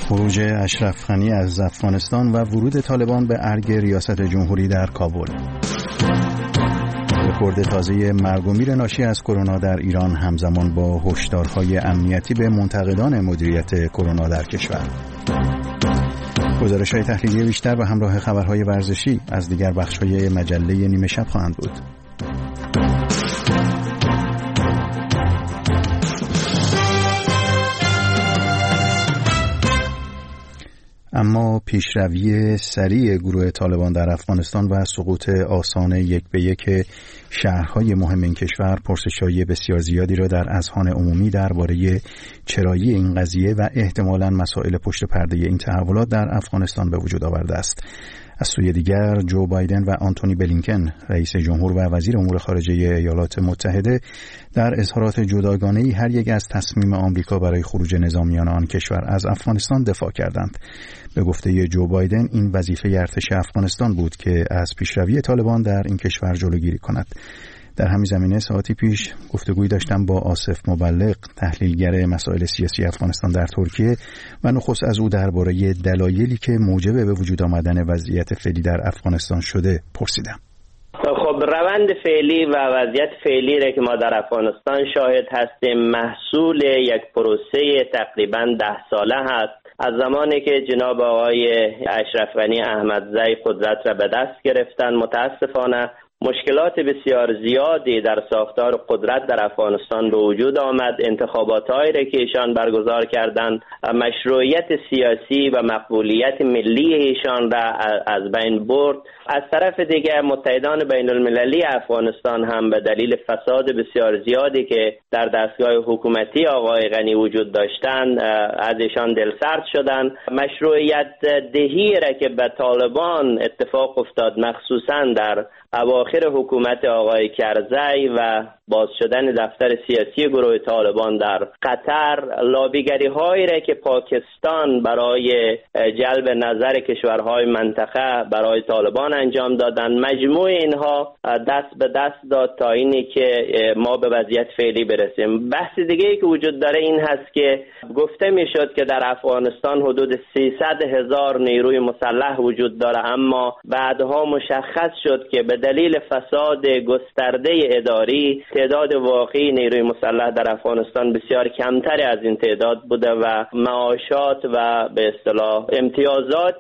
خروج اشرف غنی از افغانستان و ورود طالبان به ارگ ریاست جمهوری در کابل. رکورد تازه مرگ و میر ناشی از کرونا در ایران همزمان با هشدارهای امنیتی به منتقدان مدیریت کرونا در کشور. گزارش‌های تحلیلی بیشتر و همراه خبرهای ورزشی از دیگر بخش‌های مجله نیمه شب خواهند بود. اما پیشروی سریع گروه طالبان در افغانستان و سقوط آسان یک به یک شهرهای مهم این کشور پرسش‌های بسیار زیادی را در اذهان عمومی درباره چرایی این قضیه و احتمالاً مسائل پشت پرده این تحولات در افغانستان به وجود آورده است. از سوی دیگر جو بایدن و آنتونی بلینکن رئیس جمهور و وزیر امور خارجه ایالات متحده در اظهارات جداگانه‌ای هر یک از تصمیم آمریکا برای خروج نظامیان آن کشور از افغانستان دفاع کردند. به گفته جو بایدن این وظیفه ارتش افغانستان بود که از پیشروی طالبان در این کشور جلوگیری کند. در همین زمینه ساعتی پیش گفتگویی داشتم با آصف مبلغ، تحلیلگر مسائل سیاسی افغانستان در ترکیه و نخست از او درباره دلایلی که موجب به وجود آمدن وضعیت فعلی در افغانستان شده پرسیدم. خب روند فعلی و وضعیت فعلی را که ما در افغانستان شاهد هستیم محصول یک پروسه تقریباً 10 ساله هست. از زمانی که جناب آقای اشرف غنی احمدزی قدرت را به دست گرفتن، متاسفانه مشکلات بسیار زیادی در ساختار قدرت در افغانستان به وجود آمد. انتخابات‌هایی را که ایشان برگزار کردند مشروعیت سیاسی و مقبولیت ملی ایشان را از بین برد. از طرف دیگر متحدان بین المللی افغانستان هم به دلیل فساد بسیار زیادی که در دستگاه حکومتی آقای غنی وجود داشتند از ایشان دلسرد شدند. مشروعیت دهی را که به طالبان اتفاق افتاد مخصوصاً در اواخر حکومت آقای کرزی و باز شدن دفتر سیاسی گروه طالبان در قطر، لابیگری هایی را که پاکستان برای جلب نظر کشورهای منطقه برای طالبان انجام دادن، مجموع اینها دست به دست داد تا اینی که ما به وضعیت فعلی برسیم. بحث دیگه ای که وجود داره این هست که گفته می شد که در افغانستان حدود 300,000 نیروی مسلح وجود داره، اما بعدها مشخص شد که به دلیل فساد گسترده اداری تعداد واقعی نیروی مسلح در افغانستان بسیار کمتر از این تعداد بوده و معاشات و به اصطلاح امتیازات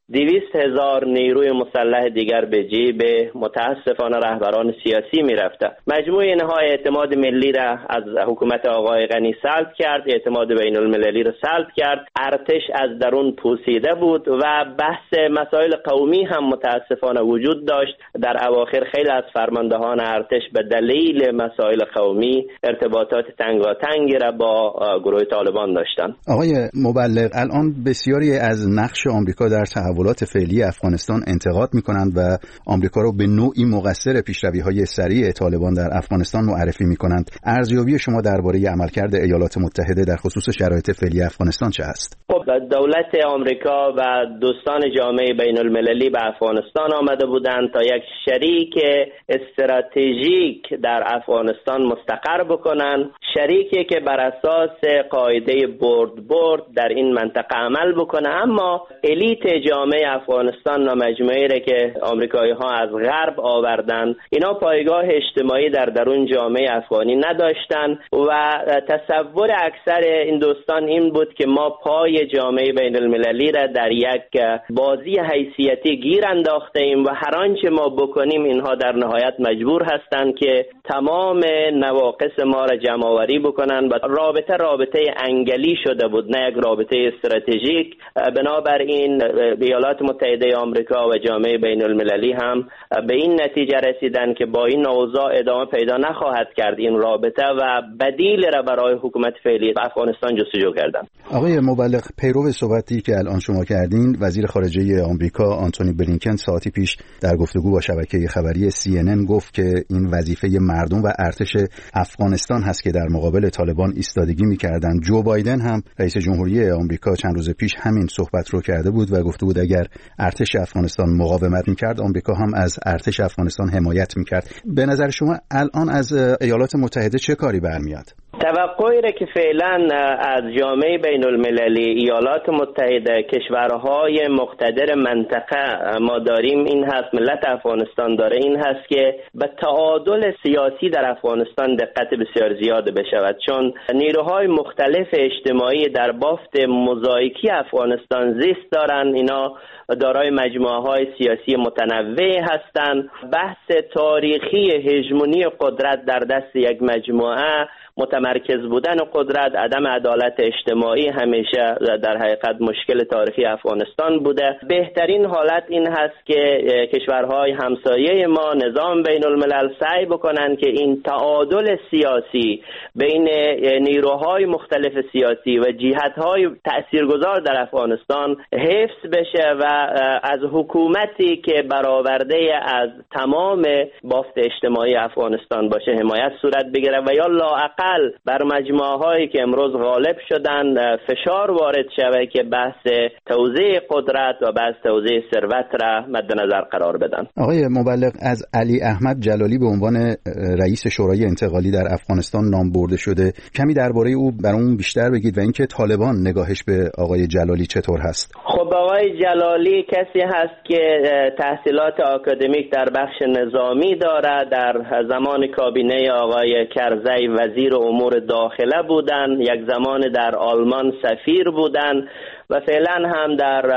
200,000 نیروی مسلح دیگر به جیب متاسفانه رهبران سیاسی می رفته. مجموع اینها اعتماد ملی را از حکومت آقای غنی سلب کرد، اعتماد بین المللی را سلب کرد، ارتش از درون پوسیده بود و بحث مسائل قومی هم متاسفانه وجود داشت. در اواخر خیلی از فرماندهان ارتش به دلیل مسائل قومی ارتباطات تنگاتنگی را با گروه طالبان داشتند. آقای مبلغ، الان بسیاری از نقش آمریکا در تحولات فعلی افغانستان انتقاد می‌کنند و آمریکا را به نوعی مقصر پیشروی‌های سریع طالبان در افغانستان معرفی می‌کنند. ارزیابی شما درباره عملکرد ایالات متحده در خصوص شرایط فعلی افغانستان چه است؟ خب دولت آمریکا و دوستان جامعه بین المللی به افغانستان آمده بودند تا یک شریک استراتژیک در افغانستان مستقر بکنن، شریکی که بر اساس قاعده برد در این منطقه عمل بکنه. اما الیت جامعه افغانستان و مجموعه‌ای را که آمریکایی ها از غرب آوردن، اینا پایگاه اجتماعی در درون جامعه افغانی نداشتن و تصور اکثر این دوستان این بود که ما پای جامعه بین المللی را در یک بازی حیثیتی گیر انداخته ایم و هر آنچه ما بکنیم اینها در نهایت مجبور هستند که تمام نواقص ما را جمع آوری بکنن و رابطه انگلی شده بود، نه یک رابطه استراتژیک. بنابراین ایالات متحده آمریکا و جامعه بین المللی هم به این نتیجه رسیدن که با این اوضاع ادامه پیدا نخواهد کرد این رابطه و بدیل را برای حکومت فعلی افغانستان جستجو کردن. آقای مبلغ، پیرو صحبتی که الان شما کردین، وزیر خارجه آمریکا آنتونی بلینکن ساعتی پیش در گفتگو با شبکه خبری CNN گفت که این وظیفه مردم و ارتش افغانستان هست که در مقابل طالبان ایستادگی می‌کردند. جو بایدن هم رئیس جمهوری آمریکا چند روز پیش همین صحبت رو کرده بود و گفته بود اگر ارتش افغانستان مقاومت می‌کرد، آمریکا هم از ارتش افغانستان حمایت می‌کرد. به نظر شما الان از ایالات متحده چه کاری برمیاد؟ توقعی را که فعلا از جامعه بین المللی، ایالات متحده، کشورهای مقتدر منطقه ما داریم این هست، ملت افغانستان داره این هست که به تعادل سیاسی در افغانستان دقت بسیار زیاد بشود، چون نیروهای مختلف اجتماعی در بافت موزاییکی افغانستان زیست دارند. اینا دارای مجموعه‌های سیاسی متنوع هستند. بحث تاریخی هژمونی قدرت در دست یک مجموعه، متمرکز بودن قدرت، عدم عدالت اجتماعی همیشه در حقیقت مشکل تاریخی افغانستان بوده. بهترین حالت این هست که کشورهای همسایه ما، نظام بین الملل سعی بکنن که این تعادل سیاسی بین نیروهای مختلف سیاسی و جهت‌های تاثیرگذار در افغانستان حفظ بشه و از حکومتی که برآورده از تمام بافت اجتماعی افغانستان باشه حمایت صورت بگیره و یا لااقل بر مجموعه‌هایی که امروز غالب شدن فشار وارد شود که بحث توزیع قدرت و بحث توزیع ثروت را مد نظر قرار بدن. آقای مبلغ، از علی احمد جلالی به عنوان رئیس شورای انتقالی در افغانستان نام برده شده. کمی درباره او برامون بیشتر بگید و اینکه طالبان نگاهش به آقای جلالی چطور هست؟ خب آقای جلالی کسی هست که تحصیلات آکادمیک در بخش نظامی دارد. در زمان کابینه آقای کرزی وزیر امور داخله بودن، یک زمان در آلمان سفیر بودن و فعلا هم در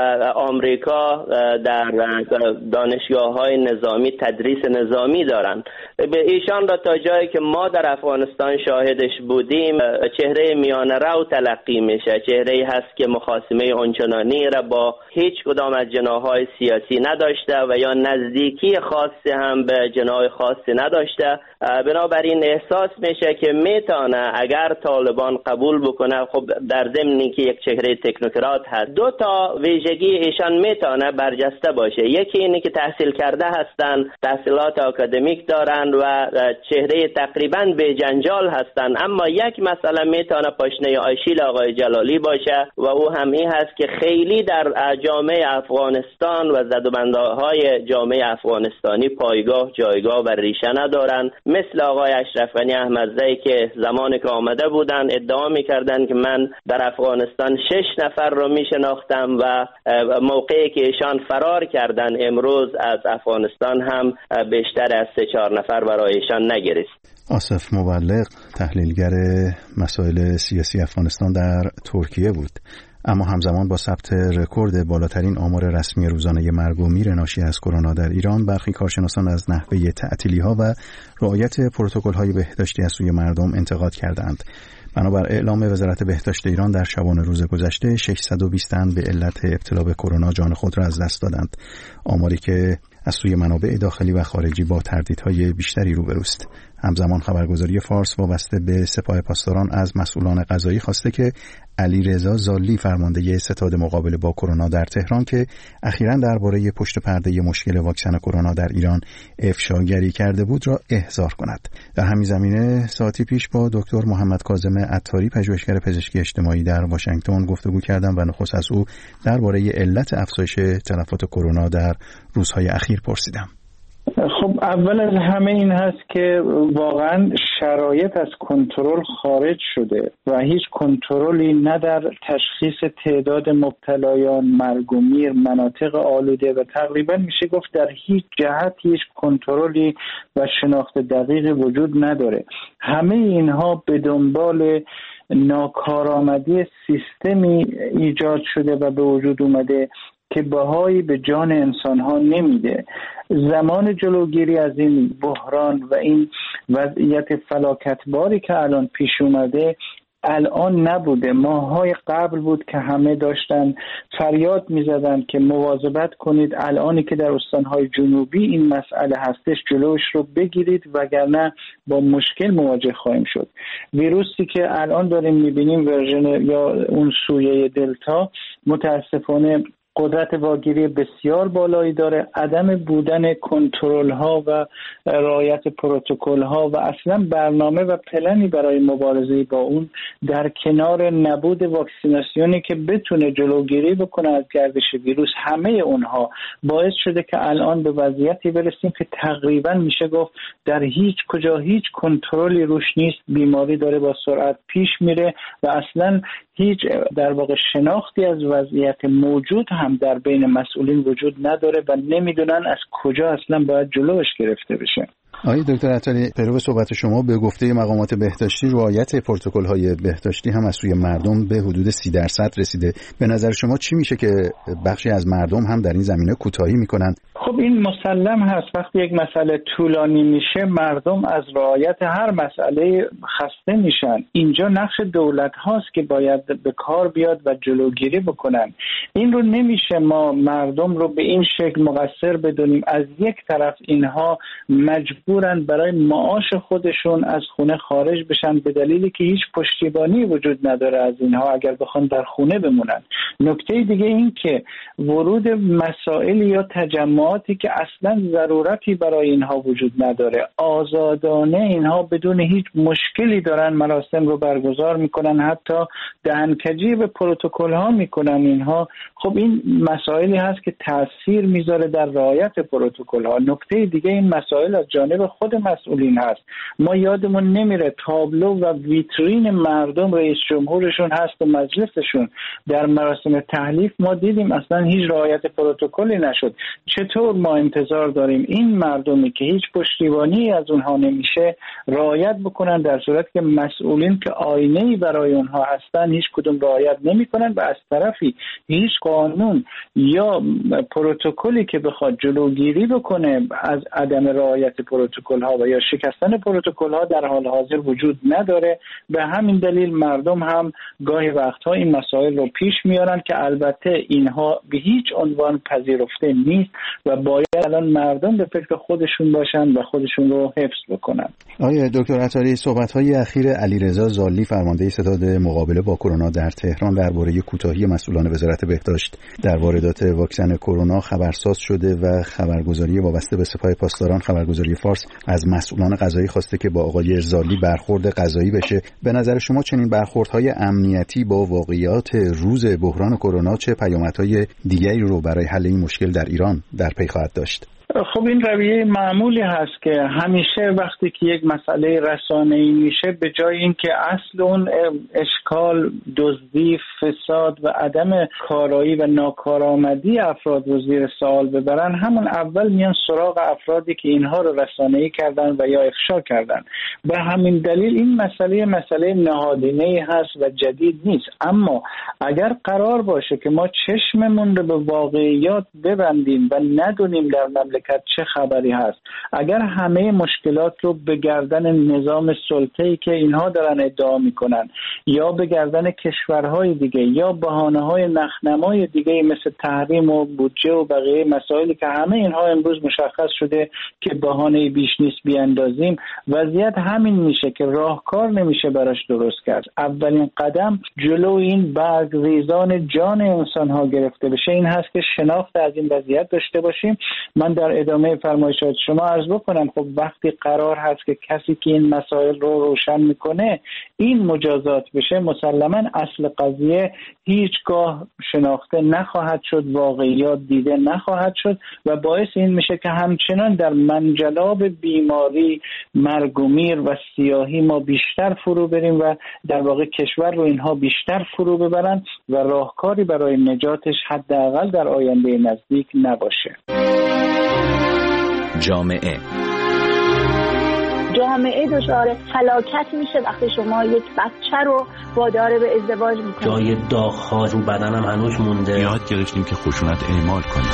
آمریکا در دانشگاه‌های نظامی تدریس نظامی دارن. ایشان را تا جایی که ما در افغانستان شاهدش بودیم چهره میانه رو تلقی میشه، چهره‌ای هست که مخاصمه آنچنانی را با هیچ کدام از جناح‌های سیاسی نداشته و یا نزدیکی خاصی هم به جناح خاصی نداشته. بنابراین احساس میشه که میتونه اگر طالبان قبول بکنه، خب در ضمن که یک چهره تکنوکرات هست، دو تا ویژگی ایشان میتونه برجسته باشه. یکی اینه که تحصیل کرده هستن، تحصیلات آکادمیک دارن و چهره تقریبا به جنجال هستن، اما یک مسئله میتونه پاشنه آشیل آقای جلالی باشه و او هم این هست که خیلی در جامعه افغانستان و زدوبندهای جامعه افغانستانی پایگاه، جایگاه و ریشه ندارن. مثل آقای اشرف غنی احمدزی که زمانی که آمده بودن ادعا میکردن که من در افغانستان 6 نفر رو میشناختم و موقعی که ایشان فرار کردن امروز از افغانستان هم بیشتر از 3-4 نفر برای ایشان نگرست. آصف مبلغ تحلیلگر مسائل سیاسی افغانستان در ترکیه بود، اما همزمان با ثبت رکورد بالاترین آمار رسمی روزانه مرگ و میر ناشی از کرونا در ایران، برخی کارشناسان از نحوه تعطیلی‌ها و رعایت پروتکل‌های بهداشتی از سوی مردم انتقاد کردند. بنابر اعلام وزارت بهداشت ایران در شبانه روز گذشته 620 تن به علت ابتلا به کرونا جان خود را از دست دادند، آماری که از سوی منابع داخلی و خارجی با تردیدهای بیشتری روبروست. همزمان خبرگزاری فارس وابسته به سپاه پاسداران از مسئولان قضایی خواسته که علیرضا زالی فرمانده ستاد مقابله با کرونا در تهران که اخیراً درباره پشت پرده مشکل واکسن کرونا در ایران افشاگری کرده بود را احضار کند. در همین زمینه ساعتی پیش با دکتر محمد کاظم عطاری پژوهشگر پزشکی اجتماعی در واشنگتن گفتگو کردم و نخست از او درباره علت افزایش تلفات کرونا در روزهای اخیر پرسیدم. خب اول از همه این هست که واقعا شرایط از کنترل خارج شده و هیچ کنترلی نه در تشخیص تعداد مبتلایان، مرگ و میر، مناطق آلوده و تقریبا میشه گفت در هیچ جهت هیچ کنترلی و شناخت دقیق وجود نداره. همه اینها به دنبال ناکارآمدی سیستمی ایجاد شده و به وجود اومده که بهایی به جان انسان‌ها نمیده. زمان جلوگیری از این بحران و این وضعیت فلاکتباری که الان پیش اومده الان نبوده، ماه‌های قبل بود که همه داشتن فریاد می‌زدن که مواظبت کنید، الانی که در استان‌های جنوبی این مسئله هستش جلوش رو بگیرید وگرنه با مشکل مواجه خواهیم شد. ویروسی که الان داریم می‌بینیم ورژن یا اون سویه دلتا متاسفانه قدرت واگیری بسیار بالایی داره، عدم بودن کنترل ها و رعایت پروتکل ها و اصلا برنامه و پلنی برای مبارزه با اون در کنار نبود واکسیناسیونی که بتونه جلوگیری بکنه از گردش ویروس، همه اونها باعث شده که الان به وضعیتی برسیم که تقریبا میشه گفت در هیچ کجا هیچ کنترلی روش نیست. بیماری داره با سرعت پیش میره و اصلا هیچ در واقع شناختی از وضعیت موجود هم در بین مسئولین وجود نداره و نمیدونن از کجا اصلا باید جلوش گرفته بشه. آقای دکتر عطاری، پیرو صحبت شما به گفته مقامات بهداشتی رعایت پروتکل‌های بهداشتی هم از سوی مردم به حدود 30% رسیده. به نظر شما چی میشه که بخشی از مردم هم در این زمینه کوتاهی میکنن؟ خب این مسلم هست، وقتی یک مسئله طولانی میشه مردم از رعایت هر مسئله خسته میشن. اینجا نقش دولت هاست که باید به کار بیاد و جلوگیری بکنن. این رو نمیشه ما مردم رو به این شکل مقصر بدونیم. از یک طرف اینها مجبورن برای معاش خودشون از خونه خارج بشن به دلیلی که هیچ پشتیبانی وجود نداره از اینها اگر بخوان در خونه بمونن. نکته دیگه این که ورود مسائل یا تجمعاتی که اصلا ضرورتی برای اینها وجود نداره، آزادانه اینها بدون هیچ مشکلی دارن مراسم رو برگزار میکنن، حتی دهنکجی به پروتکل ها میکنن اینها. خب این مسائلی هست که تاثیر میذاره در رعایت پروتکل ها. نکته دیگه این مسائل از جانب خود مسئولین هست. ما یادمون نمیره تابلو و ویترین مردم رئیس جمهورشون هست و مجلسشون. در مراسم تحلیف ما دیدیم اصلا هیچ رعایت پروتکلی نشد. چطور ما انتظار داریم این مردمی که هیچ پشتیبانی از اونها نمیشه رعایت بکنن، در صورتی که مسئولین که آینه‌ای برای اونها هستن هیچ کدوم رعایت نمیکنن و از طرفی هیچ قانون یا پروتکلی که بخواد جلوگیری بکنه از عدم رعایت پروتکل ها و یا شکستن پروتکل ها در حال حاضر وجود نداره. به همین دلیل مردم هم گاهی وقتها این مسائل رو پیش میارن که البته اینها به هیچ عنوان پذیرفته نیست و باید الان مردم به فکر خودشون باشن و خودشون رو حفظ بکنن. آقای دکتر عطاری، صحبت‌های اخیر علیرضا زالی فرمانده ستاد مقابله با کرونا در تهران درباره کوتاهی مسئولان وزارت بهداشت در واردات واکسن کرونا خبرساز شده و خبرگزاری وابسته به سپاه پاسداران خبرگزاری فارس از مسئولان قضایی خواسته که با آقای زالی برخورد قضایی بشه. به نظر شما چنین برخوردهای امنیتی با واقعیات روز بحران کرونا چه پیامدهای دیگری رو برای حل این مشکل در ایران در پی خواهد داشت؟ خب این رویه معمولی هست که همیشه وقتی که یک مسئله رسانه‌ای میشه به جای اینکه اصل اون اشکال، دزدی، فساد و عدم کارایی و ناکارآمدی افراد رو زیر سوال ببرن، همون اول میان سراغ افرادی که اینها رو رسانه‌ای کردن و یا افشا کردن. به همین دلیل این مسئله نهادینه‌ای هست و جدید نیست. اما اگر قرار باشه که ما چشممون رو به واقعیات ببندیم و ندونیم در مملکت چه خبری هست، اگر همه مشکلات رو به گردن نظام سلطه‌ای که اینها دارن ادعا میکنن یا به گردن کشورهای دیگه یا بهانه‌های نخنمای دیگه مثل تحریم و بودجه و بقیه مسائلی که همه اینها امروز مشخص شده که بهانه بیش نیست بیاندازیم، وضعیت همین میشه که راهکار نمیشه براش درست کرد. اولین قدم جلو این برگریزان جان انسان‌ها گرفته بشه این هست که شناخت از این وضعیت داشته باشیم. من در ادامه فرمایشات شما عرض بکنم خب وقتی قرار هست که کسی که این مسائل رو روشن میکنه این مجازات بشه، مسلماً اصل قضیه هیچگاه شناخته نخواهد شد، واقعیات دیده نخواهد شد و باعث این میشه که همچنان در منجلاب بیماری، مرگ و میر و سیاهی ما بیشتر فرو بریم و در واقع کشور رو اینها بیشتر فرو ببرن و راهکاری برای نجاتش حداقل در آینده نزدیک نباشه. جامعه دچار فلاکت میشه وقتی شما یک بچه رو وادار به ازدواج میکنید. جای داغ‌ها رو بدنم هنوز مونده. یاد گرفتیم که خشونت اعمال کنیم.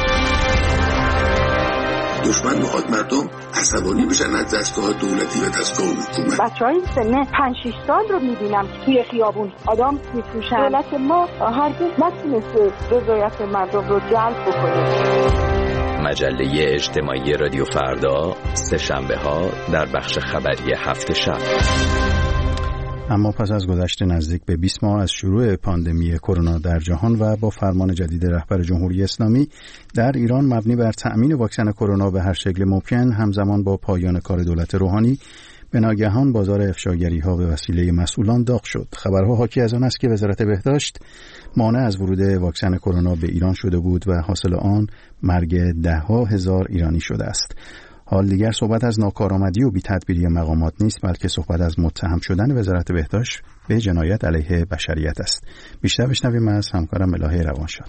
دشمن میخواد مردم عصبانی بشن از دستگاه دولتی و دستگاه حکومت. بچه‌های سن 5-6 سال رو میبینم توی خیابون آدم میفروشن. دولت ما هرگز نتونسته رضایت مردم رو جلب بکنه. مجله اجتماعی رادیو فردا سه‌شنبه‌ها در بخش خبری هفت شب. اما پس از گذشت نزدیک به 20 ماه از شروع پاندمی کرونا در جهان و با فرمان جدید رهبر جمهوری اسلامی در ایران مبنی بر تأمین واکسن کرونا به هر شکل ممکن، همزمان با پایان کار دولت روحانی، به ناگهان بازار افشاگری‌ها به وسیله مسئولان داغ شد. خبرها حاکی از آن است که وزارت بهداشت مانع از ورود واکسن کرونا به ایران شده بود و حاصل آن مرگ ده‌ها هزار ایرانی شده است. حال دیگر صحبت از ناکارآمدی و بی‌تدبیری مقامات نیست، بلکه صحبت از متهم شدن وزارت بهداشت به جنایت علیه بشریت است. بیشتر بشنویم از همکارم الهه روانشاد.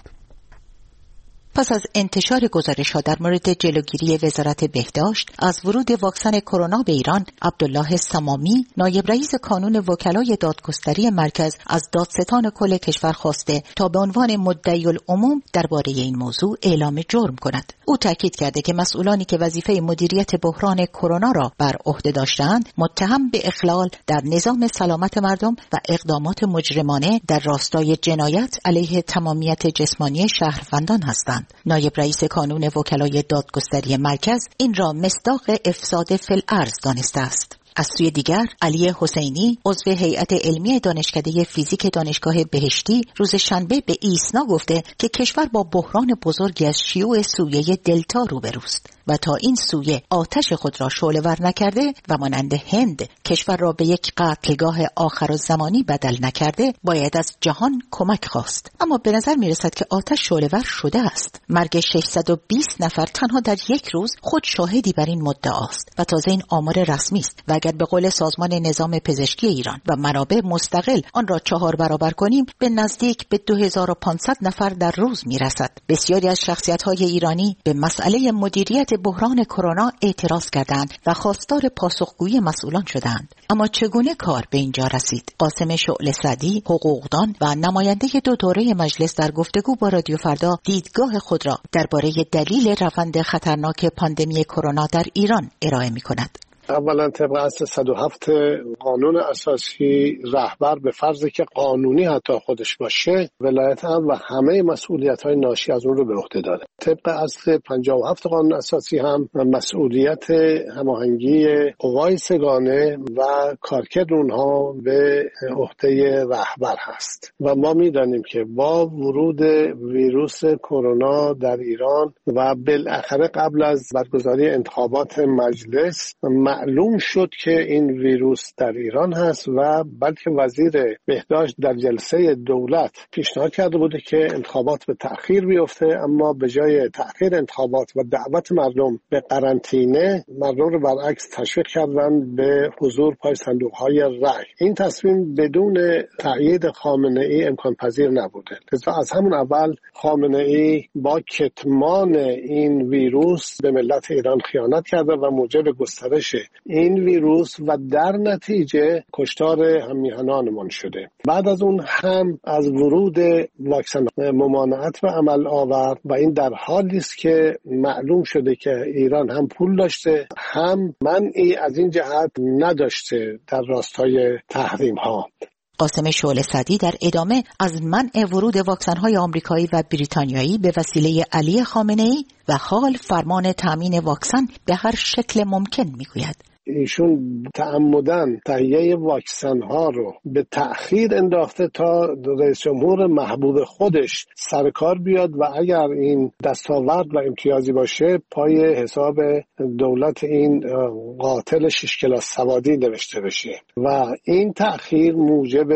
پس از انتشار گزارش‌ها در مورد جلوگیری وزارت بهداشت از ورود واکسن کرونا به ایران، عبدالله سمامی، نایب رئیس کانون وکلای دادگستری مرکز از دادستان کل کشور خواسته تا به عنوان مدعی العموم درباره این موضوع اعلام جرم کند. او تاکید کرده که مسئولانی که وظیفه مدیریت بحران کرونا را بر عهده داشتند، متهم به اخلال در نظام سلامت مردم و اقدامات مجرمانه در راستای جنایت علیه تمامیت جسمانی شهروندان هستند. نایب رئیس کانون وکلای دادگستری مرکز این را مصداق افساد فی الارض دانسته است. از سوی دیگر، علی حسینی، عضو هیئت علمی دانشکده فیزیک دانشگاه بهشتی، روز شنبه به ایسنا گفته که کشور با بحران بزرگی از شیوع سویه دلتا روبروست و تا این سویه آتش خود را شعله‌ور نکرده و مانند هند کشور را به یک قتلگاه آخرالزمانی بدل نکرده، باید از جهان کمک خواست. اما به نظر میرسد که آتش شعله‌ور شده است. مرگ 620 نفر تنها در یک روز خود شاهدی بر این مدعاست و تازه این آمار رسمی است و اگر به قول سازمان نظام پزشکی ایران و منابع مستقل آن را 4 برابر کنیم، به نزدیک به 2500 نفر در روز میرسد. بسیاری از شخصیت‌های ایرانی به مسئله مدیریت بحران کرونا اعتراض کردند و خواستار پاسخگویی مسئولان شدند. اما چگونه کار به اینجا رسید؟ قاسم شعله سعدی، حقوقدان و نماینده 2 دوره مجلس در گفتگو با رادیو فردا دیدگاه خود را درباره دلیل روند خطرناک پاندمی کرونا در ایران ارائه می‌کند. اولا طبق اصل 107 قانون اساسی، رهبر به فرضی که قانونی حتی خودش باشه، ولایت امر و همه مسئولیت‌های ناشی از اون رو به عهده داره. طبق اصل 57 قانون اساسی هم مسئولیت هماهنگی قوای سگانه و کارکرد اونها به عهده رهبر هست و ما می‌دانیم که با ورود ویروس کرونا در ایران و بالاخره قبل از برگزاری انتخابات مجلس معلوم شد که این ویروس در ایران هست و بلکه وزیر بهداشت در جلسه دولت پیشنهاد کرده بوده که انتخابات به تأخیر بیفته، اما به جای تأخیر انتخابات و دعوت مردم به قرنطینه، مردم رو برعکس تشویق کردن به حضور پای صندوق‌های رای. این تصمیم بدون تأیید خامنه‌ای امکان پذیر نبوده. لذا از همون اول خامنه‌ای با کتمان این ویروس به ملت ایران خیانت کرده و موجب گسترش این ویروس و در نتیجه کشتار هم‌میهنانمان شده. بعد از اون هم از ورود واکسن ممانعت به عمل آورد و این در حالی است که معلوم شده که ایران هم پول داشته هم منعی از این جهت نداشته در راستای تحریم ها. قاسم شعله سعدی در ادامه از منع ورود واکسن‌های آمریکایی و بریتانیایی به وسیله علی خامنه‌ای و حال فرمان تأمین واکسن به هر شکل ممکن میگوید. ایشون تعمدن تهیه واکسن ها رو به تأخیر انداخته تا رئیس جمهور محبوب خودش سرکار بیاد و اگر این دستاورد و امتیازی باشه پای حساب دولت این قاتل 6 کلاس سوادی نوشته بشه و این تأخیر موجب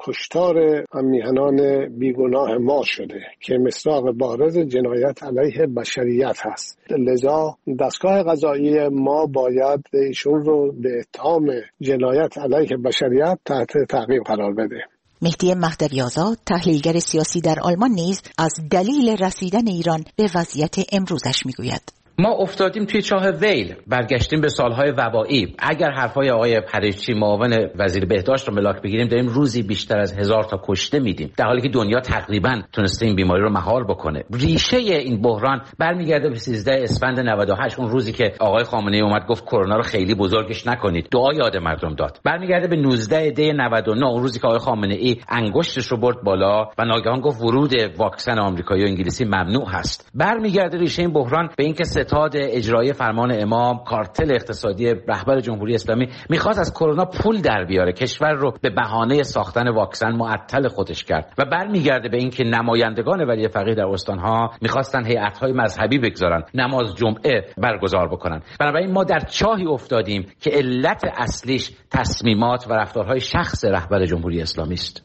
کشتار میهنان بیگناه ما شده که مصداق بارز جنایت علیه بشریت هست. لذا دستگاه قضایی ما باید ایشون رو به اتهام جنایت علیه بشریت تحت تعقیب قرار بده. مهدی مهدوی آزاد، تحلیلگر سیاسی در آلمان نیز از دلیل رسیدن ایران به وضعیت امروزش میگوید. ما افتادیم توی چاه ویل، برگشتیم به سالهای وبایی. اگر حرفای آقای پریچی معاون وزیر بهداشت رو ملاک بگیریم، داریم روزی بیشتر از 1000 تا کشته میدیم، در حالی که دنیا تقریبا تونسته این بیماری رو مهار بکنه. ریشه این بحران برمیگرده به 13 اسفند 98، اون روزی که آقای خامنه‌ای اومد گفت کرونا رو خیلی بزرگش نکنید، دعا یاد مردم داد. برمیگرده به 19 دی 99، اون روزی که آقای خامنه‌ای انگشتش رو برد بالا و ناگهان گفت ورود واکسن آمریکایی و انگلیسی ممنوع هست. برمیگرده ریشه این بحران به اینکه ستاد اجرایی فرمان امام، کارتل اقتصادی رهبر جمهوری اسلامی میخواست از کرونا پول در بیاره، کشور رو به بهانه ساختن واکسن معطل خودش کرد و برمیگرده به اینکه نمایندگان ولی فقیه در استانها میخواستن هیئت‌های مذهبی بگذارن، نماز جمعه برگزار بکنن. بنابراین ما در چاهی افتادیم که علت اصلیش تصمیمات و رفتارهای شخص رهبر جمهوری اسلامی است.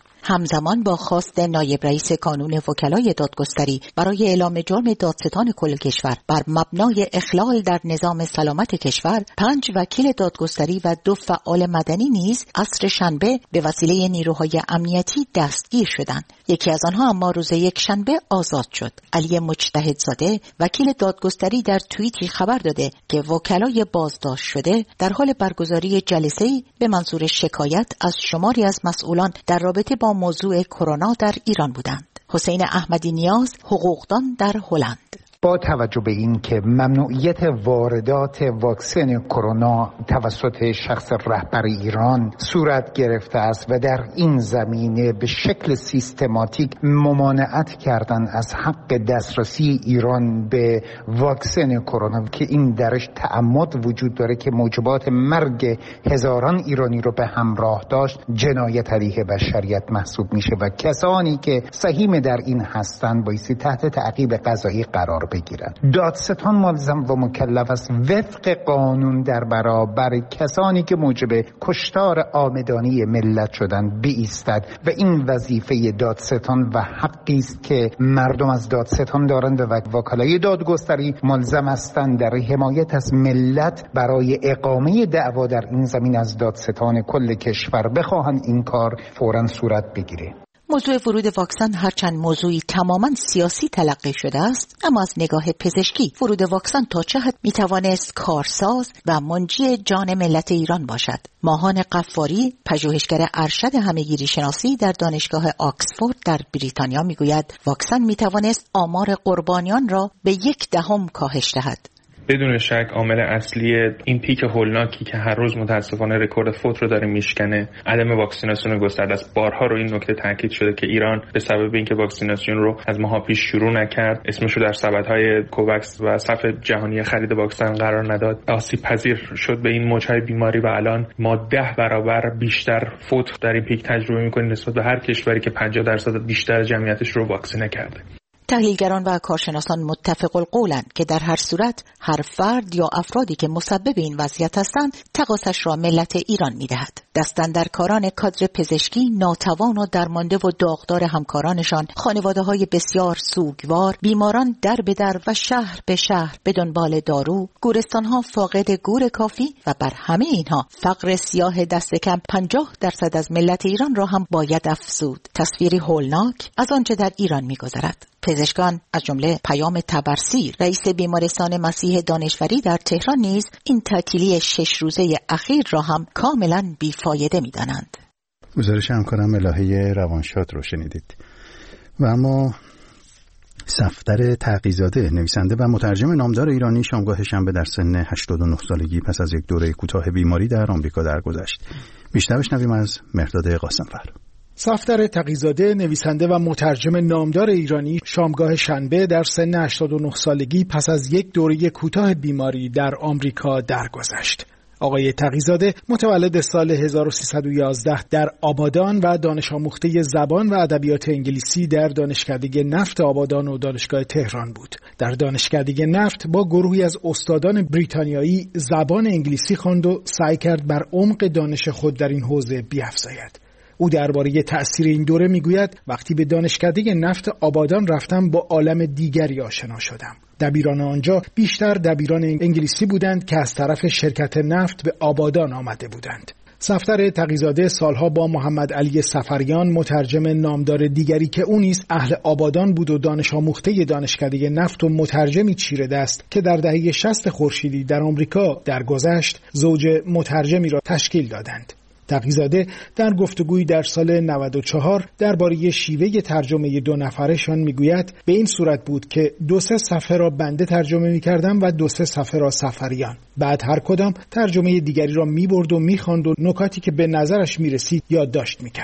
همزمان با خواست نایب رئیس کانون وکلای دادگستری برای اعلام جرم دادستان کل کشور بر مبنای اخلال در نظام سلامت کشور، 5 وکیل دادگستری و 2 فعال مدنی نیز عصر شنبه به وسیله نیروهای امنیتی دستگیر شدند. یکی از آنها اما روز یک شنبه آزاد شد. علی مجتهدزاده وکیل دادگستری در توییتی خبر داده که وکلای بازداشت شده در حال برگزاری جلسه‌ای به منظور شکایت از شماری از مسئولان در رابطه با موضوع کرونا در ایران بودند. حسین احمدی نیاز، حقوقدان در هلند. با توجه به این که ممنوعیت واردات واکسن کرونا توسط شخص رهبر ایران صورت گرفته است و در این زمینه به شکل سیستماتیک ممانعت کردن از حق دسترسی ایران به واکسن کرونا که این درش تعمد وجود داره که موجبات مرگ هزاران ایرانی رو به همراه داشت، جنایت علیه بشریت محسوب میشه و کسانی که سهیم در این هستند بایستی تحت تعقیب قضایی قرار بگیرند. دادستان ملزم و مکلف است وفق قانون در برابر کسانی که موجب کشتار عامدانه ملت شدند بایستد و این وظیفه دادستان و حقی است که مردم از دادستان دارند و وکلای دادگستری ملزم هستند در حمایت از ملت برای اقامه دعوا در این زمین از دادستان کل کشور بخواهند این کار فوراً صورت بگیره. موضوع ورود واکسن هرچند موضوعی تماما سیاسی تلقی شده است، اما از نگاه پزشکی ورود واکسن تا چه حد میتوانست کارساز و منجی جان ملت ایران باشد. ماهان قفاری، پژوهشگر ارشد همه‌گیری شناسی در دانشگاه آکسفورد در بریتانیا میگوید واکسن میتوانست آمار قربانیان را به 1/10 کاهش دهد. بدون شک عامل اصلی این پیک هولناکی که هر روز متاسفانه رکورد فوت رو داره میشکنه عدم واکسیناسیون گسترده است. بارها رو این نکته تاکید شده که ایران به سبب اینکه واکسیناسیون رو از ماها پیش شروع نکرد، اسمش رو در سبدهای کوواکس و صف جهانی خرید واکسن قرار نداد، آسیب پذیر شد به این موج‌های بیماری و الان ما 10 برابر بیشتر فوت در این پیک تجربه می‌کنیم نسبت به هر کشوری که 50% بیشتر جمعیتش رو واکسینه کرده. تحلیلگران و کارشناسان متفق القولند که در هر صورت هر فرد یا افرادی که مسبب این وضعیت هستند تقاصش را ملت ایران می‌دهد. دستاندرکاران کادر پزشکی ناتوان و درمانده و داغدار همکارانشان، خانواده‌های بسیار سوگوار، بیماران در به در و شهر به شهر به دنبال دارو، گورستان‌ها فاقد گور کافی و بر همه اینها فقر سیاه دست کم 50% از ملت ایران را هم باید افزود. تصویری هولناک از آنچه در ایران می‌گذرد. پزشکان از جمله پیام تبرسی رئیس بیمارستان مسیح دانشوری در تهران نیز این تعطیلی 6 روزه اخیر را هم کاملا بیفایده می‌دانند. گزارش همکارم الهه روانشاد رو شنیدید. و اما صفدر تقی‌زاده، نویسنده و مترجم نامدار ایرانی، شامگاه شنبه در سن 89 سالگی پس از یک دوره کوتاه بیماری در آمریکا درگذشت. بیشتر بشنویم از مهرداد قاسم‌فر. صفدر تقی‌زاده، نویسنده و مترجم نامدار ایرانی، شامگاه شنبه در سن 89 سالگی پس از یک دوره کوتاه بیماری در آمریکا درگذشت. آقای تقی‌زاده متولد سال 1311 در آبادان و دانش آموخته زبان و ادبیات انگلیسی در دانشکدگی نفت آبادان و دانشگاه تهران بود. در دانشکدگی نفت با گروهی از استادان بریتانیایی زبان انگلیسی خواند و سعی کرد بر عمق دانش خود در این حوزه بیفزاید. او درباره تأثیر این دوره میگوید وقتی به دانشکده نفت آبادان رفتم با عالم دیگری آشنا شدم. دبیران آنجا بیشتر دبیران انگلیسی بودند که از طرف شرکت نفت به آبادان آمده بودند. صفدر تقی‌زاده سالها با محمد علی سفریان، مترجم نامدار دیگری که او نیز اهل آبادان بود و دانش آموخته دانشکده نفت و مترجمی چیره دست که در دهه 60 خورشیدی در آمریکا درگذشت، زوج مترجمی را تشکیل دادند. تقی‌زاده در گفتگویی در سال 94 درباره شیوه ترجمه 2 نفرشان میگوید به این صورت بود که 2-3 صفحه را بنده ترجمه میکردم و 2-3 صفحه را سفریان. بعد هر کدام ترجمه دیگری را میبرد و میخواند و نکاتی که به نظرش میرسید یادداشت میکرد.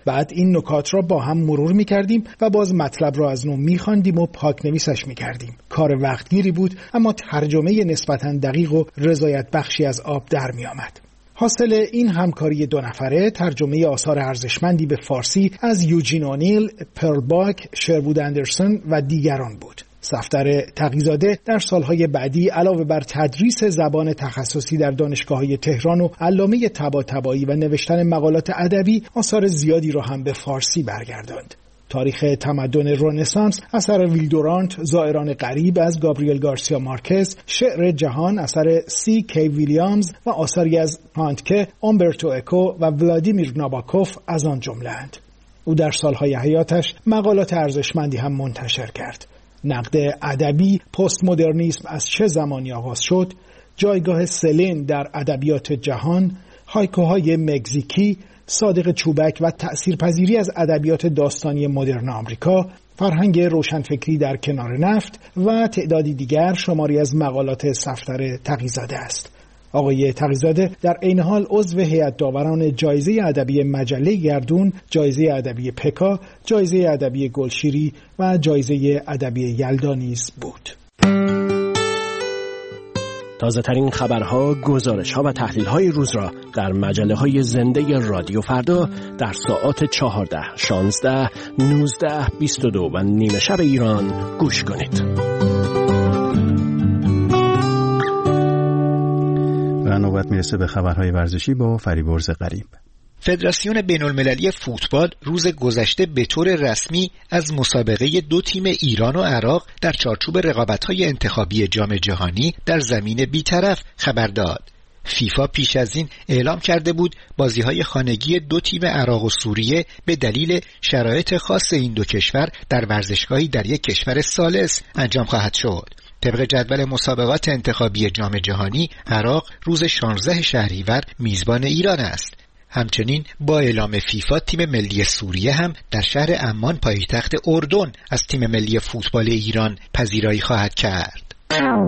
بعد این نکات را با هم مرور می‌کردیم و باز مطلب را از نو می‌خواندیم و پاک نویسش می‌کردیم. کار وقتگیری بود، اما ترجمه نسبتاً دقیق و رضایت بخشی از آب در می‌آمد. حاصل این همکاری 2 نفره ترجمه آثار ارزشمندی به فارسی از یوجین اونیل، پرل باک، شروود اندرسون و دیگران بود. صفدر تقی‌زاده در سالهای بعدی علاوه بر تدریس زبان تخصصی در دانشگاه‌های تهران و علامه طباطبایی و نوشتن مقالات ادبی، آثار زیادی را هم به فارسی برگرداند. تاریخ تمدن رنسانس اثر ویلدورانت، زائران غریب از گابریل گارسیا مارکز، شعر جهان اثر سی کی ویلیامز و آثاری از هاندکه، اومبرتو اکو و ولادیمیر ناباکوف از آن جمله‌اند. او در سالهای حیاتش مقالات ارزشمندی هم منتشر کرد. نقد ادبی پست مدرنیسم از چه زمانی آغاز شد، جایگاه سلین در ادبیات جهان، هایکوهای مکزیکی، صادق چوبک و تأثیرپذیری از ادبیات داستانی مدرن آمریکا، فرهنگ روشنفکری در کنار نفت و تعدادی دیگر شماری از مقالات صفدر تقی‌زاده است. آقای تقی‌زاده در عین حال عضو هیئت داوران جایزه ادبی مجله گردون، جایزه ادبی پکا، جایزه ادبی گلشیری و جایزه ادبی یلدا نیز بود. تازه ترین خبرها، گزارش‌ها و تحلیل‌های روز را در مجله‌های زنده رادیو فردا در ساعات 14, 16, 19, 22 و نیمه شب ایران گوش کنید. و نوبت میرسه به خبرهای ورزشی با فریبرز غریب. فدراسیون بین‌المللی فوتبال روز گذشته به طور رسمی از مسابقه 2 تیم ایران و عراق در چارچوب رقابت‌های انتخابی جام جهانی در زمین بی‌طرف خبر داد. فیفا پیش از این اعلام کرده بود بازی‌های خانگی 2 تیم عراق و سوریه به دلیل شرایط خاص این 2 کشور در ورزشگاهی در یک کشور ثالث انجام خواهد شد. طبق جدول مسابقات انتخابی جام جهانی، عراق روز 16 شهریور میزبان ایران است. همچنین با اعلام فیفا تیم ملی سوریه هم در شهر عمان پایتخت اردن از تیم ملی فوتبال ایران پذیرایی خواهد کرد.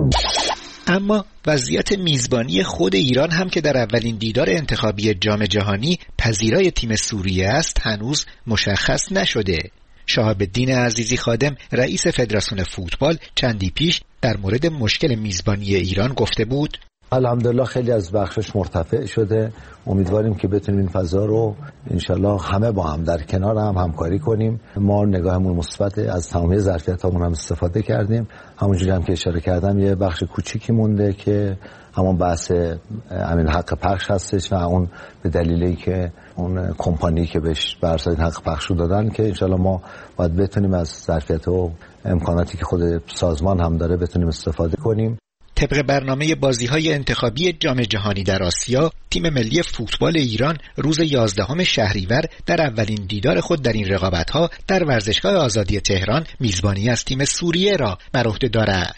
اما وضعیت میزبانی خود ایران هم که در اولین دیدار انتخابی جام جهانی پذیرای تیم سوریه است هنوز مشخص نشده. شهاب الدین عزیزی خادم رئیس فدراسیون فوتبال چندی پیش در مورد مشکل میزبانی ایران گفته بود: الحمدلله خیلی از بخشش مرتفع شده. امیدواریم که بتونیم این فضا رو انشالله همه با هم در کنار هم همکاری کنیم. ما نگاهمون مثبته، از تمامی ظرفیتامون هم استفاده کردیم. همونجوری هم که اشاره کردم یه بخش کوچیکی مونده که همون بحث امین حق پخش هستش و اون به دلیلی که اون کمپانی که بهش برساید حق پخش رو دادن که انشالله ما باید بتونیم از ظرفیت و امکاناتی که خود سازمان هم داره بتونیم استفاده کنیم. طبق برنامه بازی‌های انتخابی جام جهانی در آسیا، تیم ملی فوتبال ایران روز 11 شهریور در اولین دیدار خود در این رقابت‌ها در ورزشگاه آزادی تهران میزبانی از تیم سوریه را بر عهده دارد.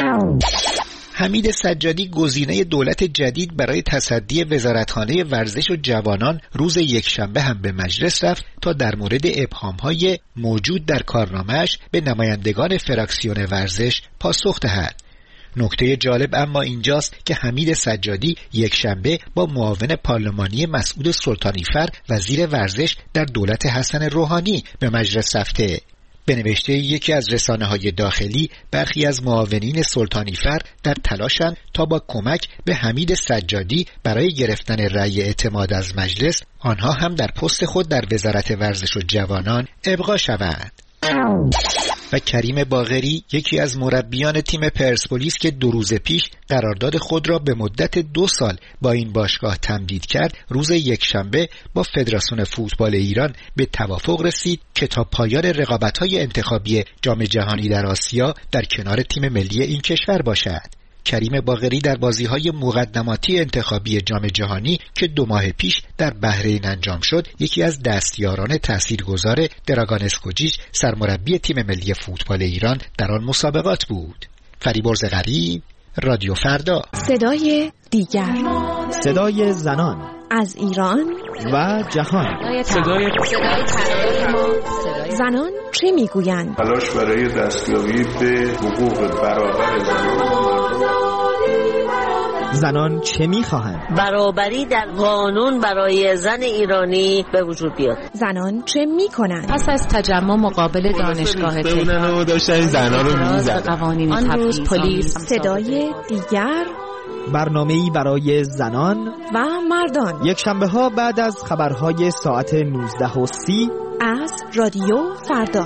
حمید سجادی گزینه دولت جدید برای تصدی وزارتخانه ورزش و جوانان روز یکشنبه هم به مجلس رفت تا در مورد ابهام‌های موجود در کارنامه‌اش به نمایندگان فراکسیون ورزش پاسخ دهد. نکته جالب اما اینجاست که حمید سجادی یکشنبه با معاون پارلمانی مسعود سلطانیفر وزیر ورزش در دولت حسن روحانی به مجلس رفته. به نوشته یکی از رسانه‌های داخلی، برخی از معاونین سلطانیفر در تلاشند تا با کمک به حمید سجادی برای گرفتن رأی اعتماد از مجلس، آنها هم در پست خود در وزارت ورزش و جوانان ابقا شوند. و کریم باقری، یکی از مربیان تیم پرسپولیس که 2 روز پیش قرارداد خود را به مدت 2 سال با این باشگاه تمدید کرد، روز یکشنبه با فدراسیون فوتبال ایران به توافق رسید که تا پایان رقابت‌های انتخابی جام جهانی در آسیا در کنار تیم ملی این کشور باشد. کریم باقری در بازی‌های مقدماتی انتخابی جام جهانی که 2 ماه پیش در بحرین انجام شد، یکی از دستیاران تاثیرگذار دراگان اسکوچیچ، سرمربی تیم ملی فوتبال ایران در آن مسابقات بود. فریبرز غریب، رادیو فردا. صدای دیگر، صدای زنان از ایران و جهان. صدای زنان چه میگویند؟ تلاش برای دستیابی به حقوق برابر زنان زنان چه می‌خواهند؟ برابری در قانون برای زن ایرانی به وجود بیاد. زنان چه می‌کنند؟ پس از تجمع مقابل دانشگاه تهران داشتن زنان رو می‌زدن. آن روز پلیس صدای دیگر، برنامه‌ای برای زنان و مردان، یک شنبه‌ها بعد از خبرهای ساعت 19:30 از رادیو فردا.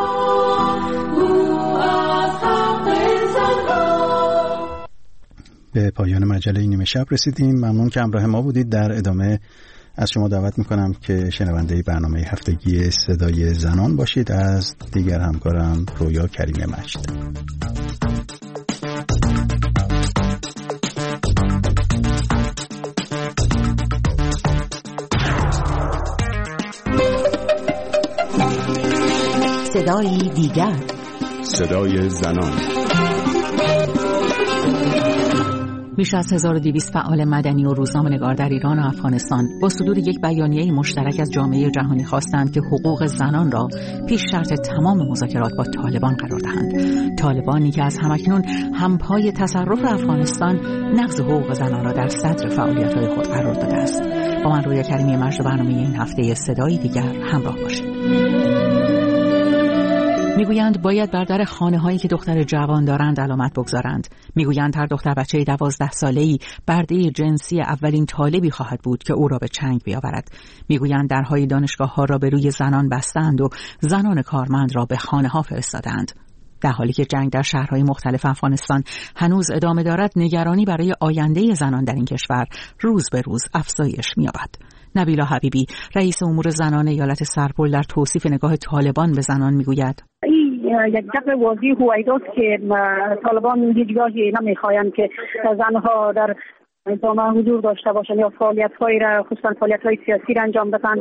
به پایان مجله نیمه شب رسیدیم. ممنون که همراه ما بودید. در ادامه از شما دعوت میکنم که شنونده برنامه هفتگی صدای زنان باشید. از دیگر همکارم رویا کریم مجد. صدای دیگر، صدای زنان. بیش از 1200 فعال مدنی و روزنامه‌نگار در ایران و افغانستان با صدور یک بیانیه مشترک از جامعه جهانی خواستند که حقوق زنان را پیش شرط تمام مذاکرات با طالبان قرار دهند. طالبانی که از همکنون همپای تصرف افغانستان نقض حقوق زنان را در صدر فعالیت‌های خود قرار داده است. با من رویا کریمی مجد برنامه این هفته صدای دیگر همراه باشید. میگویند باید بر در خانه‌هایی که دختر جوان دارند علامت بگذارند. میگویند هر دختر بچه 12 ساله‌ای برده جنسی اولین طالبی خواهد بود که او را به چنگ بیاورد. میگویند درهای دانشگاه‌ها را به روی زنان بستند و زنان کارمند را به خانه‌ها فرستادند. در حالی که جنگ در شهرهای مختلف افغانستان هنوز ادامه دارد، نگرانی برای آینده زنان در این کشور روز به روز افزایش می‌یابد. نبیلا حبیبی، رئیس امور زنان ایالت سرپل، در توصیف نگاه طالبان به زنان میگوید: یک جبر واضح هویداست که طالبان هیچگاهی نمیخواهند که زنها در جامعه حضور داشته باشند یا فعالیت‌هایی را، خصوصا فعالیت‌های سیاسی را انجام بدن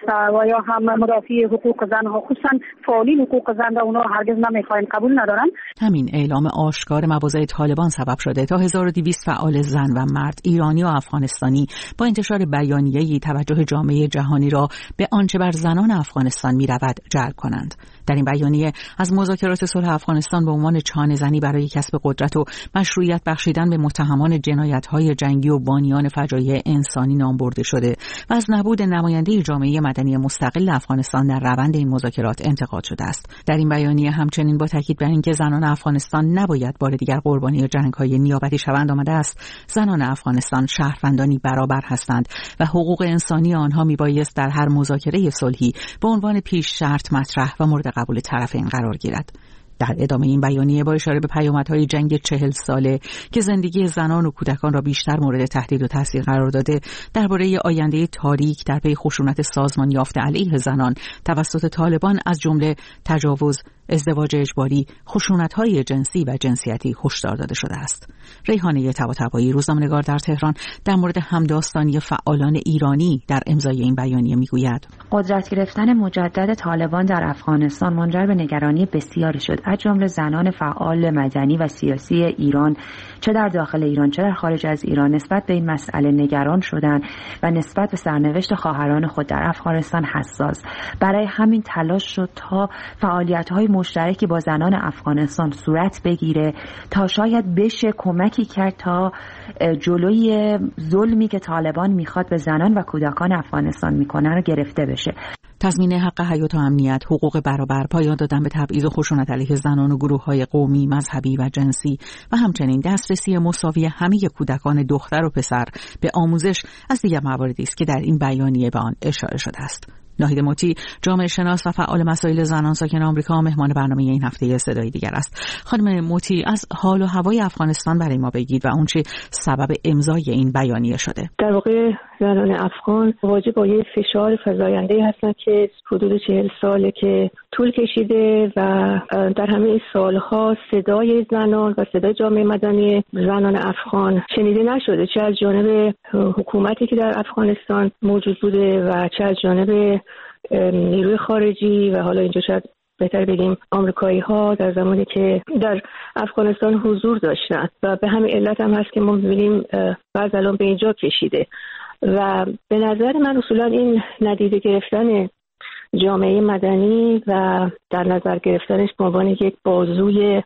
و یا هم مدافع حقوق زنها، خصوصا فعالین حقوق زن را اونا هرگز نمیخواهند، قبول ندارن. همین اعلام آشکار مواضع طالبان سبب شده تا 1200 فعال زن و مرد ایرانی و افغانستانی با انتشار بیانیه‌ای توجه جامعه جهانی را به آنچه بر زنان افغانستان می‌رود جلب کنند. در این بیانیه از مذاکرات صلح افغانستان به عنوان چانه‌زنی برای کسب قدرت و مشروعیت بخشیدن به متهمان جنایت‌های جنگی و بانیان فجایع انسانی نام برده شده و از نبود نماینده جامعه مدنی مستقل افغانستان در روند این مذاکرات انتقاد شده است. در این بیانیه همچنین با تاکید بر اینکه زنان افغانستان نباید بار دیگر قربانی جنگ‌های نیابتی شوند آمده است زنان افغانستان شهروندانی برابر هستند و حقوق انسانی آنها میبایست در هر مذاکره صلحی به عنوان پیش شرط مطرح و مورد قبول طرفین قرار گیرد. در ادامه این بیانیه با اشاره به پیامدهای جنگ 40 ساله که زندگی زنان و کودکان را بیشتر مورد تهدید و تاثیر قرار داده، درباره آینده تاریک در پی خشونت سازمان یافته علیه زنان توسط طالبان از جمله تجاوز، ازدواج اجباری، خشونت‌های جنسی و جنسیتی هشدار داده شده است. ریحانه طباطبایی، روزنامه‌نگار در تهران، در مورد همداستانی فعالان ایرانی در امضای این بیانیه میگوید: قدرت گرفتن مجدد طالبان در افغانستان منجر به نگرانی بسیاری شد، از جمله زنان فعال مدنی و سیاسی ایران، چه در داخل ایران چه در خارج از ایران، نسبت به این مسئله نگران شدند و نسبت به سرنوشت خواهران خود در افغانستان حساس. برای همین تلاش شد تا فعالیت‌های مشترکی با زنان افغانستان صورت بگیره تا شاید بشه کمکی کرد تا جلوی ظلمی که طالبان میخواد به زنان و کودکان افغانستان میکنن رو گرفته بشه. تضمین حق حیات و امنیت، حقوق برابر، پایان دادن به تبعیض و خشونت علیه زنان و گروه‌های قومی، مذهبی و جنسی و همچنین دسترسی مساوی همه کودکان دختر و پسر به آموزش از دیگر مواردی است که در این بیانیه به آن اشاره شده است. ناهید موتی، جامعه شناس و فعال مسائل زنان ساکن آمریکا، مهمان برنامه این هفته صدای دیگر است. خانم موتی، از حال و هوای افغانستان برای ما بگید و اون چه سبب امضای این بیانیه شده. در واقع زنان افغان مواجه با یک فشار فزاینده هستند که حدود 40 ساله که طول کشیده و در همه سالها صدای زنان و صدای جامعه مدنی زنان افغان شنیده نشده، چه از جانب حکومتی که در افغانستان موجود بوده و چه از جانب نیروی خارجی و حالا اینجا شاید بهتر بگیم آمریکایی ها در زمانی که در افغانستان حضور داشتن و به همین علت هم هست که ما می‌بینیم بعض الان به اینجا کشیده و به نظر من اصولا این ندیده گرفتن جامعه مدنی و در نظر گرفتنش به عنوان یک بازوی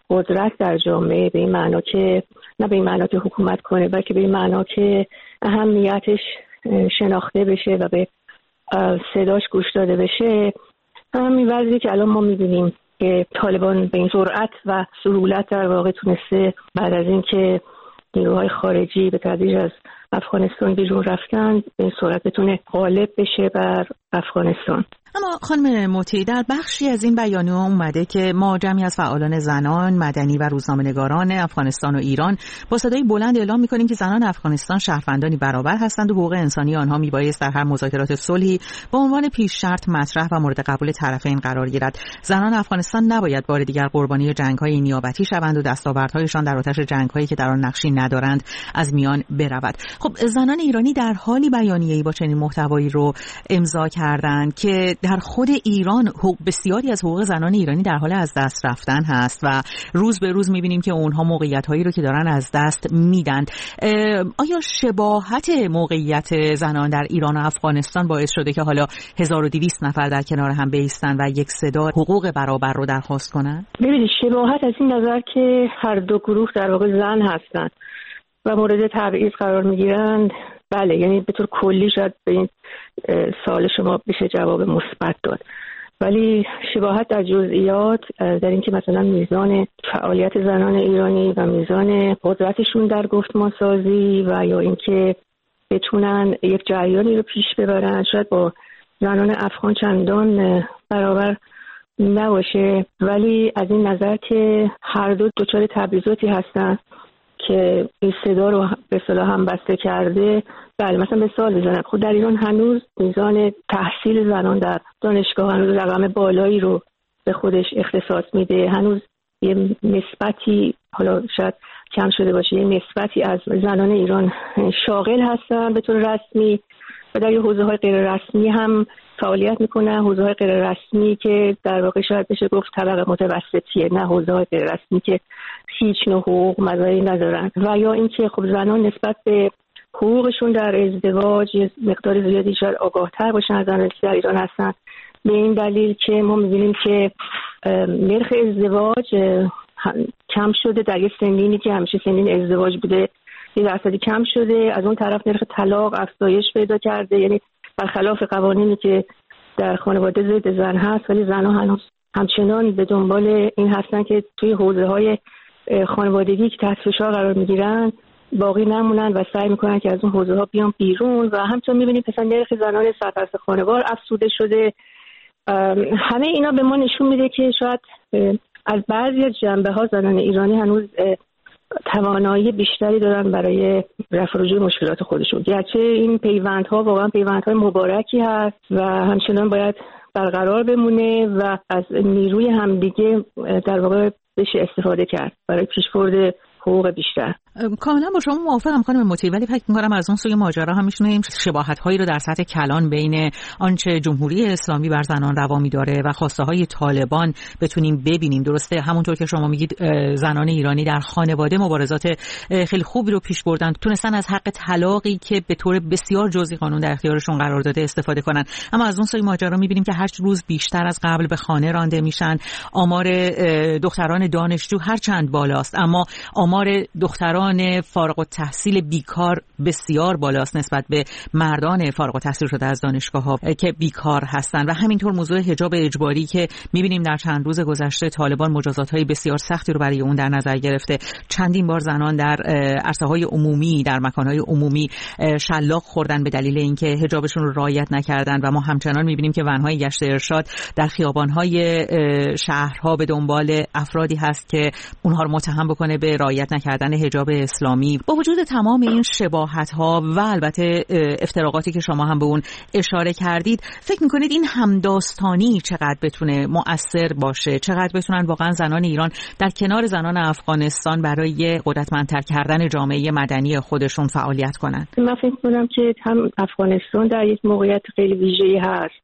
قدرت در جامعه، به این معنا که نه به این معنا که حکومت کنه، بلکه به این معنا که اهمیتش شناخته بشه و به صداش گوش داده بشه. همین وضعی که الان ما می‌بینیم که طالبان به این سرعت و سهولت در واقع تونسته بعد از اینکه نیروهای خارجی به تدریج از افغانستان بیرون رفتن به این سرعت بتونه غالب بشه بر افغانستان. اما خانم موتی، در بخشی از این بیانیه اومده که ما جمعی از فعالان زنان، مدنی و روزنامه‌نگاران افغانستان و ایران با صدای بلند اعلام می‌کنیم که زنان افغانستان شهروندانی برابر هستند و حقوق انسانی آنها میبایست در هر مذاکرات صلحی با عنوان پیش شرط مطرح و مورد قبول طرفین قرار گیرد. زنان افغانستان نباید بار دیگر قربانی جنگ‌های نیابتی شوند و دستاوردهایشان در آتش جنگ‌هایی که در آن نقشی ندارند از میان برود. خب زنان ایرانی در حالی بیانیه‌ای با چنین محتوایی رو امضا کردند که در خود ایران بسیاری از حقوق زنان ایرانی در حال از دست رفتن هست و روز به روز می‌بینیم که اونها موقعیت‌هایی رو که دارن از دست میدن. آیا شباهت موقعیت زنان در ایران و افغانستان باعث شده که حالا 1200 نفر در کنار هم بایستن و یک صدا حقوق برابر رو درخواست کنن؟ ببینید شباهت از این نظر که هر دو گروه در واقع زن هستند و مورد تبعیض قرار میگیرند، بله، یعنی به طور کلی شاید به این سوال شما بشه جواب مثبت داد، ولی شباهت در جزئیات در اینکه مثلا میزان فعالیت زنان ایرانی و میزان قدرتشون در گفتمان سازی و یا اینکه بتونن یک جریانی رو پیش ببرن شاید با زنان افغان چندان برابر نباشه، ولی از این نظر که هر دو دچار تبعیضاتی هستن که این صدا رو به اصطلاح هم بسته کرده. بله، مثلا مثال بزنم، خود در ایران هنوز میزان تحصیل زنان در دانشگاه هنوز رقم بالایی رو به خودش اختصاص میده، هنوز یه نسبتی، حالا شاید کم شده باشه، یه نسبتی از زنان ایران شاغل هستن به طور رسمی و در یه حوزه‌های غیر رسمی هم فعالیت میکنن، حوزه‌های غیر رسمی که در واقع شاید بشه گفت طبقه متوسطیه، نه حوزه‌های غیر رسمی که هیچ نوع حقوق مزایایی ندارن. و یا اینکه خب زنان نسبت به حقوقشون در ازدواج مقدار زیادی شاید آگاه‌تر باشن از زنانی که در ایران هستن، به این دلیل که ما می‌بینیم که نرخ ازدواج کم شده در یه سنینی که همیشه سنین ازدواج بوده، یه درصدی کم شده. از اون طرف نرخ طلاق افزایش پیدا کرده، یعنی برخلاف قوانینی که در خانواده ضد زن هست، ولی زن‌ها هنوز همچنان به دنبال این هستن که توی حوزه‌های خانوادگی که تحت فشار قرار میگیرن باقی نمونن و سعی میکنن که از اون حوزه‌ها بیان بیرون. و همچنین میبینیم مثلا نرخ زنان سرپرست خانوار افزوده شده. همه اینا به ما نشون میده که شاید از بعضی از جنبه‌ها زنان ایرانی هنوز توانایی بیشتری دارن برای رفع و رجوع مشکلات خودشون، گرچه این پیوندها واقعا پیوندهای مبارکی هست و همچنان باید برقرار بمونه و از نیروی همدیگه در واقع بشه استفاده کرد برای پیشبرد حقوق بیشتر. کاملا با شما موافقم خانم موتی، ولی فکر می‌کنم از اون سوی ماجرا هم می‌تونیم شباهت‌هایی رو در سطح کلان بین آنچه جمهوری اسلامی بر زنان روا می‌داره و خواسته‌های طالبان بتونیم ببینیم. درسته همونطور که شما میگید زنان ایرانی در خانواده مبارزات خیلی خوبی رو پیش بردن، تونستن از حق طلاقی که به طور بسیار جزئی قانون در اختیارشون قرار داده استفاده کنن. اما از اون سوی ماجرا می‌بینیم که هر روز بیشتر از قبل به خانه رانده میشن. آمار دختران دانشجو هر چند بالاست، اما آمار دختران فارغ التحصیل بیکار بسیار بالاست نسبت به مردان فارغ التحصیل شده از دانشگاه‌ها که بیکار هستند. و همینطور موضوع حجاب اجباری که می‌بینیم در چند روز گذشته طالبان مجازات‌های بسیار سختی رو برای اون در نظر گرفته. چندین بار زنان در عرصه‌های عمومی، در مکان‌های عمومی شلاق خوردن به دلیل اینکه حجابشون رو رعایت نکردن و ما همچنان می‌بینیم که ون‌های گشت ارشاد در خیابان‌های شهرها به دنبال افرادی هست که اونها رو متهم بکنه به رعایت نکردن حجاب اسلامی. با وجود تمام این شباهت‌ها و البته افتراقاتی که شما هم به اون اشاره کردید، فکر می‌کنید این همداستانی چقدر بتونه مؤثر باشه؟ چقدر بتونن واقعا زنان ایران در کنار زنان افغانستان برای قدرتمندتر کردن جامعه مدنی خودشون فعالیت کنن؟ من فکر می‌کنم که هم افغانستان در یک موقعیت خیلی ویژه‌ای هست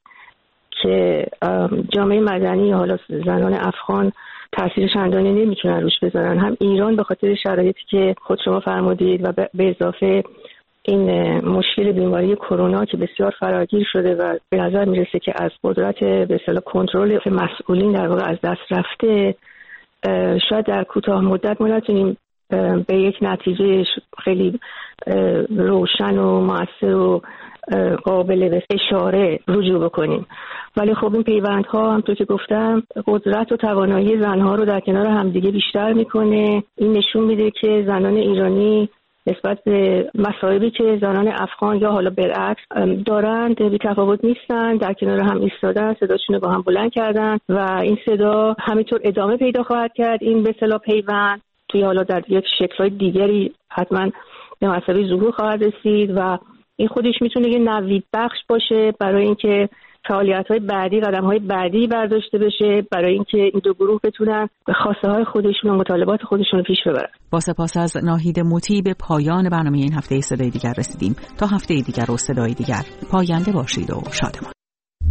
که جامعه مدنی حالا زنان افغان تاثیر چندانی نمیتونن روش بذارن. هم ایران به خاطر شرایطی که خود شما فرمودید و به اضافه این مشکل بیماری کرونا که بسیار فراگیر شده و به نظر میرسه که از قدرت به اصطلاح کنترل مسئولین در واقع از دست رفته، شاید در کوتاه مدت ما نتونیم به یک نتیجه خیلی روشن و مؤثر و قابل به اشاره رجوع بکنیم، ولی خب این پیوندها همونطور که گفتم قدرت و توانایی زنها رو در کنار همدیگه بیشتر میکنه. این نشون میده که زنان ایرانی نسبت به مصائبی که زنان افغان یا حالا برعکس دارند بی تفاوت نیستن، در کنار هم ایستادن، صداشون رو با هم بلند کردن و این صدا همینطور ادامه پیدا خواهد کرد. این به اصطلاح پیوند توی حالا در یک شکل‌های دیگری حتما به مسابقه ظهور خواهد رسید و این خودش میتونه یه نوید بخش باشه برای اینکه فعالیت‌های بعدی، قدم‌های بعدی برداشته بشه برای اینکه این دو گروه بتونن به خواسته‌های خودشون و مطالبات خودشون رو پیش ببرن. با سپاس از ناهید موتی به پایان برنامه این هفته صدای دیگر رسیدیم. تا هفته دیگر و صدای دیگر پاینده باشید و شادمان.